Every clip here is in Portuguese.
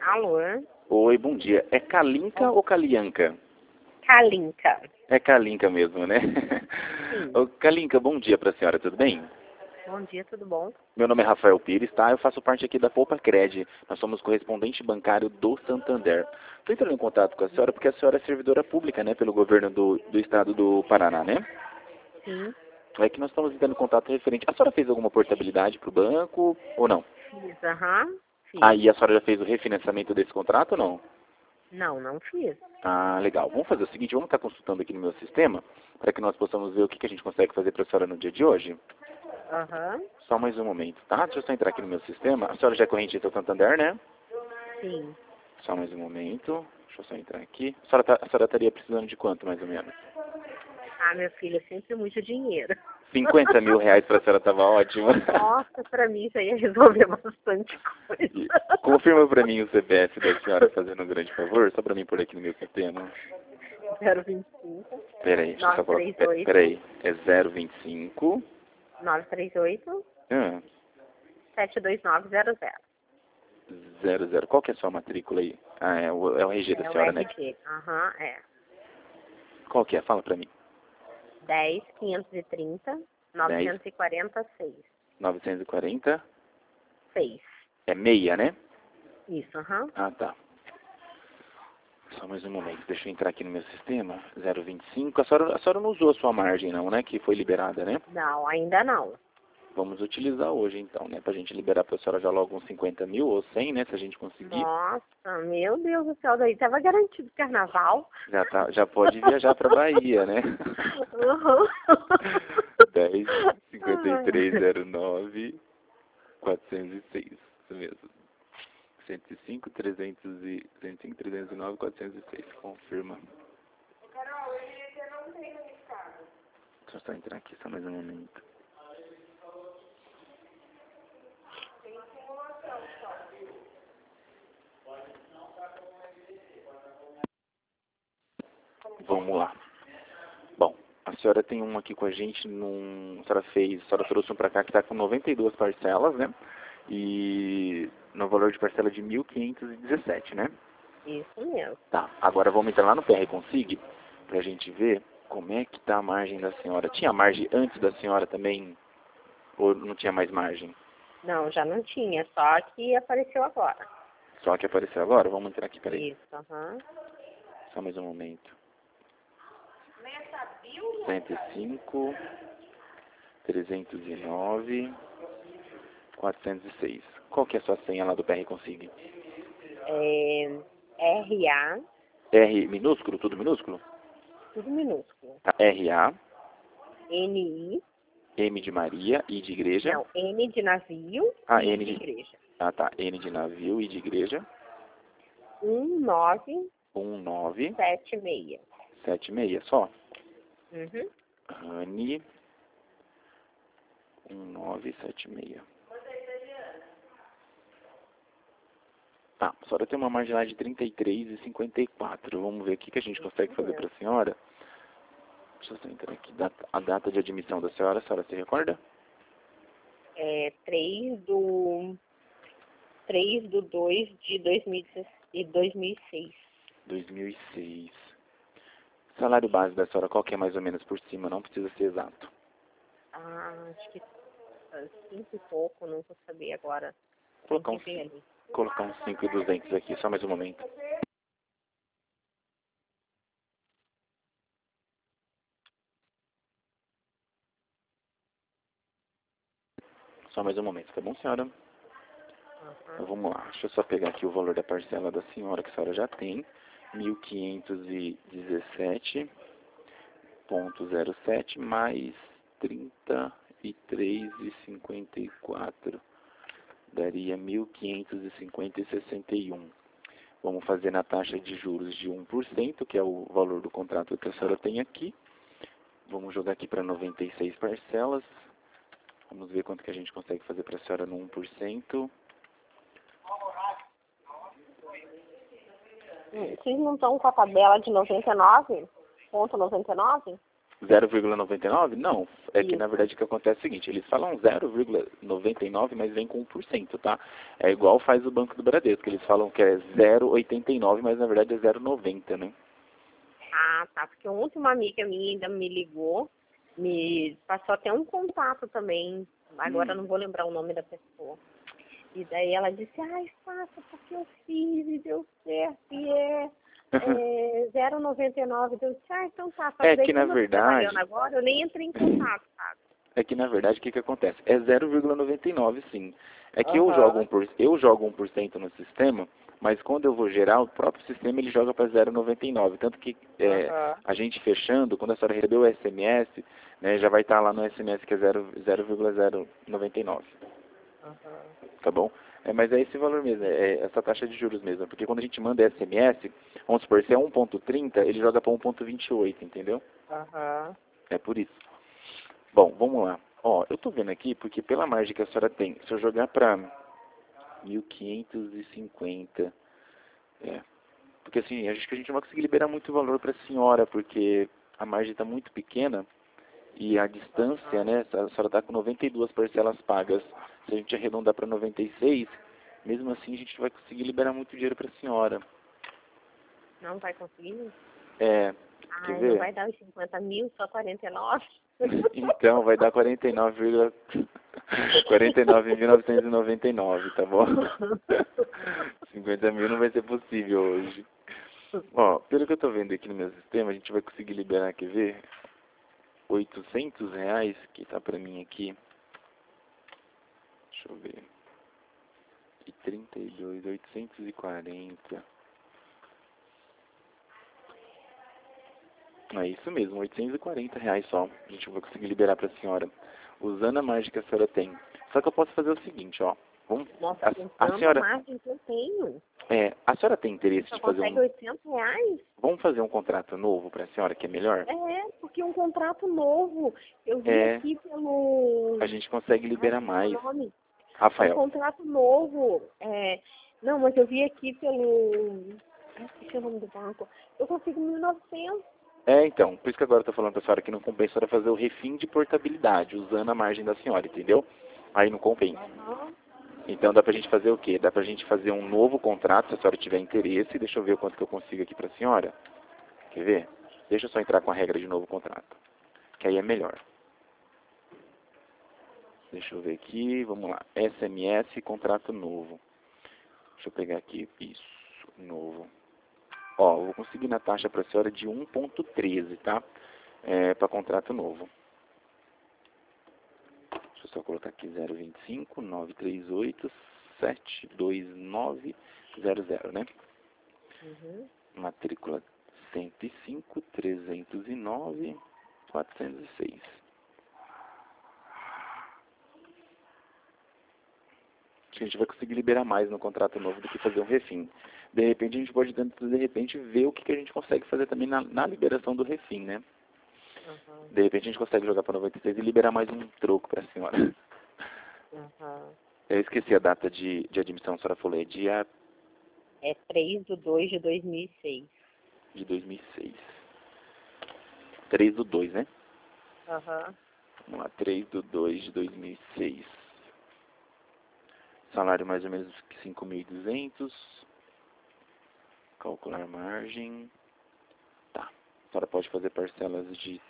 Alô? Oi, bom dia. É Kalinka ou Kalianka? Kalinka. É Kalinka mesmo, né? Sim. Ô, Kalinka, bom dia para a senhora, tudo bem? Bom dia, tudo bom? Meu nome é Rafael Pires, tá? Eu faço parte aqui da Poupa Cred. Nós somos correspondente bancário do Santander. Estou entrando em contato com a senhora porque a senhora é servidora pública, né? Pelo governo do estado do Paraná, né? Sim. É que nós estamos entrando em contato referente. A senhora fez alguma portabilidade para o banco ou não? Fiz, aham. Fiz. Aí a senhora já fez o refinanciamento desse contrato ou não? Não, não fiz. Ah, legal. Vamos fazer o seguinte, vamos estar consultando aqui no meu sistema, para que nós possamos ver o que a gente consegue fazer para a senhora no dia de hoje. Aham. Só mais um momento, tá? Deixa eu só entrar aqui no meu sistema. A senhora já é correntista do Santander, né? Sim. Só mais um momento. Deixa eu só entrar aqui. A senhora estaria precisando de quanto, mais ou menos? Ah, meu filho, é sempre muito dinheiro. 50 mil reais para a senhora estava ótimo. Nossa, pra mim isso aí ia resolver bastante coisa. E confirma para mim o CPF da senhora, fazendo um grande favor, só para mim por aqui no meu sistema. 025 Peraí, deixa eu só colocar. 938 Peraí, é 025. 938 Ah, 72900. 00. Qual que é a sua matrícula aí? Ah, é o RG da É o senhora, né? RG. Aham, é. Qual que é? Fala pra mim. 10 530 10 946. 940. 6. É meia, né? Isso, aham. Ah, tá. Só mais um momento. Deixa eu entrar aqui no meu sistema. 025. A senhora não usou a sua margem, não, né? Que foi liberada, né? Não, ainda não. Vamos utilizar hoje, então, né? Pra gente liberar pra senhora já logo uns 50 mil ou 100, né? Se a gente conseguir. Nossa, meu Deus do céu, daí tava garantido carnaval. Já pode viajar pra Bahia, né? Uhum. 10, 53, 09, 406. Isso mesmo. 105, 309, 406. Confirma. Deixa eu só entrar aqui, só mais um momento. Vamos lá. Bom, a senhora tem um aqui com a gente, a senhora trouxe um pra cá que está com 92 parcelas, né? E no valor de parcela de 1.517, né? Isso mesmo. Tá, agora vamos entrar lá no PR Consig pra gente ver como é que tá a margem da senhora. Tinha margem antes da senhora também? Ou não tinha mais margem? Não, já não tinha, só que apareceu agora. Só que apareceu agora? Vamos entrar aqui, peraí. Isso, aham. Só mais um momento. 105, 309, 406. Qual que é a sua senha lá do PR Consig? É, RA, R minúsculo, tudo minúsculo? tudo minúsculo. Tá, RA, NI, M de Maria, I de igreja. não, N de navio Ah, e N de de... igreja. Ah, tá. N de navio, I de igreja. 1976. 1976, só. Uhum. Rani 1976. Tá, a senhora tem uma margem lá de 33,54. Vamos ver o que a gente consegue fazer para a senhora. Deixa eu só entrar aqui. A data de admissão da senhora, a senhora se recorda? É 3/2 de 2006. 2006. Salário base da senhora, qual que é mais ou menos por cima? Não precisa ser exato. Ah, acho que 5 e pouco, não vou saber agora. Tem Colocar que uns, ver ali. colocar uns 5.200 aqui, só mais um momento. Só mais um momento, tá bom, senhora? Então, Uhum. vamos lá. Deixa eu só pegar aqui o valor da parcela da senhora, que a senhora já tem. 1.517,07 mais 33,54. Daria 1.550,61. Vamos fazer na taxa de juros de 1%, que é o valor do contrato que a senhora tem aqui. Vamos jogar aqui para 96 parcelas. Vamos ver quanto que a gente consegue fazer para a senhora no 1%. Vocês não estão com a tabela de 99,99? 0,99? Não, é que Isso. na verdade o que acontece é o seguinte, eles falam 0,99, mas vem com 1%, tá? É igual faz o Banco do Bradesco, eles falam que é 0,89, mas na verdade é 0,90, né? Ah, tá. Porque ontem uma amiga minha ainda me ligou, me passou até um contato também. Agora eu não vou lembrar o nome da pessoa. E daí ela disse, ai, faça porque eu fiz e deu certo. E é 0,99. Eu disse, ah, então tá. Só que É daí que na como eu tô trabalhando verdade, agora, eu nem entrei em contato, sabe? o que que acontece? É 0,99 sim. É que Aham, eu jogo 1% no sistema, mas quando eu vou gerar, o próprio sistema ele joga para 0,99. Tanto que aham, a gente fechando, quando a senhora receber o SMS, né, já vai estar lá no SMS que é 0,099. aham. Tá bom? Mas é esse valor mesmo, é essa taxa de juros mesmo. Porque quando a gente manda SMS, vamos supor, se é 1,30, ele joga para 1,28, entendeu? Aham. É por isso. Bom, vamos lá. Ó, eu tô vendo aqui, porque pela margem que a senhora tem, se eu jogar para 1.550, porque assim, acho que a gente não vai conseguir liberar muito valor para a senhora, porque a margem está muito pequena e a distância, né, a senhora está com 92 parcelas pagas. Se a gente arredondar para 96, mesmo assim a gente não vai conseguir liberar muito dinheiro para a senhora. Não vai conseguir? É, quer Ai, não ver? vai dar os 50 mil, só 49? Então, vai dar 49.999, tá bom? 50 mil não vai ser possível hoje. Ó, pelo que eu tô vendo aqui no meu sistema, a gente vai conseguir liberar, quer ver? R$ 800, que tá pra mim aqui. Deixa eu ver. E 32, 840. É isso mesmo, R$ 840 só. A gente vai conseguir liberar pra senhora. Usando a margem que a senhora tem. Só que eu posso fazer o seguinte, ó. Vamos, Nossa, com a tanta senhora, margem que eu tenho. a senhora tem Você interesse só de fazer consegue um... R$ 800? Vamos fazer um contrato novo pra senhora, que é melhor? É, porque um contrato novo. Eu vi É, aqui pelo... a gente consegue Ai, liberar como é o mais. nome? Um Rafael. contrato novo. Não, mas eu vi aqui pelo... Ai, esqueci o nome do banco. Eu consigo 1.900. Então, por isso que agora eu tô falando pra senhora que não compensa a senhora fazer o refim de portabilidade, usando a margem da senhora, entendeu? Aí não compensa. Aham. Então dá pra gente fazer o quê? Dá pra gente fazer um novo contrato, se a senhora tiver interesse. Deixa eu ver o quanto que eu consigo aqui pra senhora. Quer ver? Deixa eu só entrar com a regra de novo contrato, que aí é melhor. Deixa eu ver aqui, vamos lá. SMS, contrato novo. Deixa eu pegar aqui, isso, novo. Ó, eu vou conseguir na taxa pra senhora de 1,13, tá? Para contrato novo. Deixa eu só colocar aqui 025 938 72900, né? Uhum. Matrícula 105 309 406. Acho que a gente vai conseguir liberar mais no contrato novo do que fazer um refim. De repente a gente pode, de repente, ver o que, que a gente consegue fazer também na liberação do refim, né? Aham. De repente a gente consegue jogar para 96 e liberar mais um troco para a senhora. Aham. Eu esqueci a data de admissão, a senhora falou, é dia É 3/2/2006. de 2006. 3/2, né? Aham. Vamos lá, 3/2 de 2006. Salário mais ou menos 5.200. Calcular margem. Tá. A senhora pode fazer parcelas de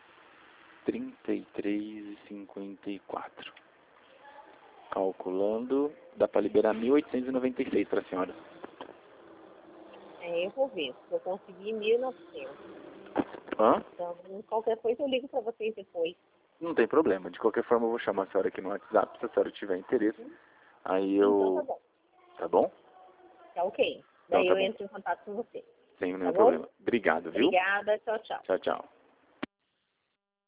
33,54. Calculando, dá para liberar 1.896 para a senhora. Eu vou ver. Se eu conseguir 1.900. Hã? Então, qualquer coisa eu ligo para vocês depois. Não tem problema. De qualquer forma, eu vou chamar a senhora aqui no WhatsApp, se a senhora tiver interesse. Aí Então tá eu... bom. Tá bom? Tá ok. Então Daí tá eu bom. entro em contato com você. Sem Tá nenhum bom? problema. Obrigado, viu? Obrigada. Tchau, tchau. Tchau, tchau.